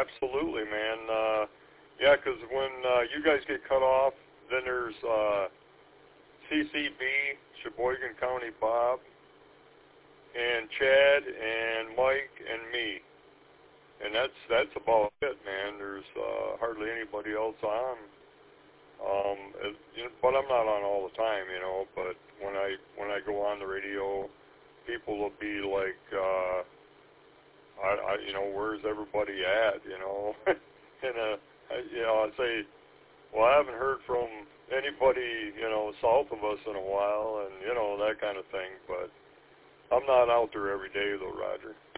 absolutely, man. Yeah, because when you guys get cut off, then there's CCB, Sheboygan County Bob, and Chad, and Mike, and me. And that's about it, man. There's hardly anybody else on. But I'm not on all the time, But when I go on the radio, people will be like, where's everybody at, And I say, well, I haven't heard from anybody, south of us in a while, and that kind of thing. But I'm not out there every day, though, Roger.